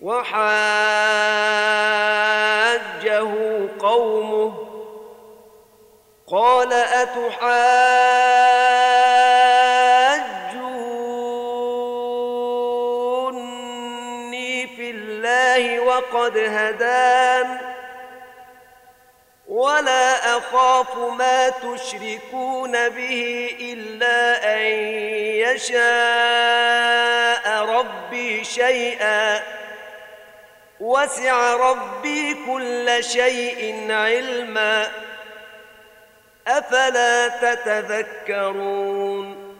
وحاجه قومه قال أتحاجوني في الله وقد هدان ولا أخاف ما تشركون به إلا أن يشاء ربي شيئا وسع ربي كل شيء علما أفلا تتذكرون